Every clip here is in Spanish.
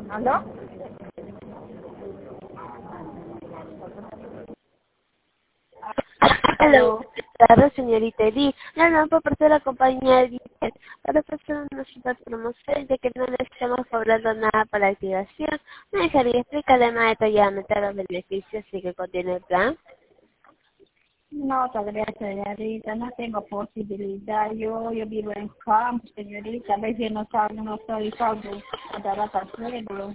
¿Aló? Hola, ¿Aló? tardes, señorita Edith. No, por parte de la compañía Edith. Para ofrecer una cita promoción de que no le estamos cobrando nada para la activación. Me dejaría explicarle más detalladamente los beneficios que contiene el plan. No, todavía señorita, no tengo posibilidad. Yo vivo en campo, señorita. A veces no estoy salvo para hacerlo.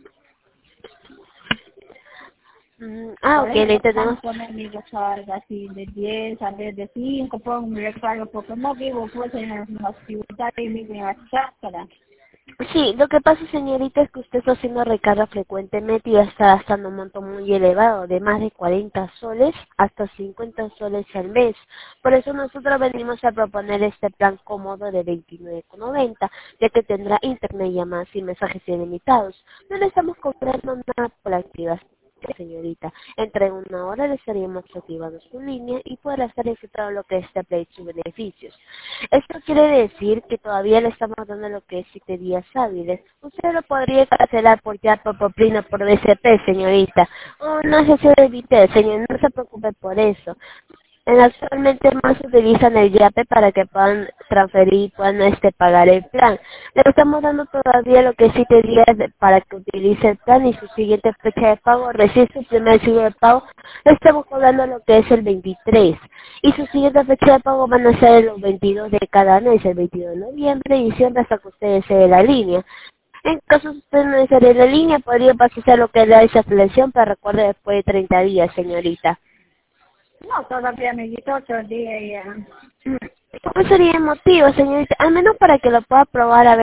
Por Ok, eso le no tenemos. puedo poner mi recarga así de 10 a vez de 5 pongo mi recarga porque no vivo pues en la ciudad y vivo en la chácara. Sí, lo que pasa, señorita, es que usted está haciendo recarga frecuentemente y ya está gastando un monto muy elevado, de más de 40 soles hasta 50 soles al mes. Por eso nosotros venimos a proponer este plan cómodo de 29,90, ya que tendrá internet, llamadas y mensajes ilimitados. No le estamos cobrando nada por la activación, señorita. Entre una hora le estaríamos activando su línea y podrá estar disfrutando lo que es este play y sus beneficios. Esto quiere decir que todavía le estamos dando lo que es 7 días hábiles. Usted lo podría cancelar por ya por Plino, por BCP, señorita. O no sé si lo evite, señor, no se preocupe por eso. Actualmente más utilizan el YAPE para que puedan transferir y puedan pagar el plan. Le estamos dando todavía lo que es 7 días para que utilice el plan y su siguiente fecha de pago, recibe su primer seguro de pago, le estamos cobrando lo que es el 23. Y su siguiente fecha de pago van a ser los 22 de cada mes, el 22 de noviembre y diciembre hasta que usted desee la línea. En caso de usted no desee la línea, podría pasarse a lo que es la selección, pero recuerde después de 30 días, señorita. No, todavía me quito 8 días ya. ¿Cómo sería el motivo, señorita? Al menos para que lo pueda probar a ver.